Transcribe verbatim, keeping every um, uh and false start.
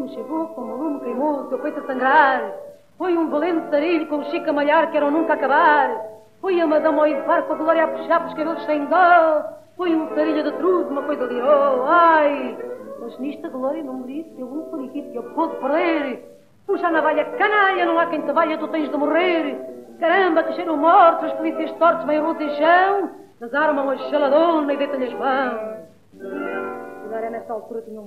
chegou como um lume queimou o seu peito a sangrar. Foi um valente sarilho com o Chico a malhar, que eram nunca acabar. Foi a madame ao Ivar com a Glória a puxar pelos cabelos sem dó. Foi um sarilho de trudo, uma coisa de oh, ai. Mas nisto a Glória não me disse que eu um paniquito que eu pude perder. Puxa a navalha, canalha, não há quem te valha, tu tens de morrer. Caramba, que cheiram mortos, as polícias tortos, bem rude em chão. Desarmam a chaladona e deitam-lhe as mãos. Agora nessa altura tinha um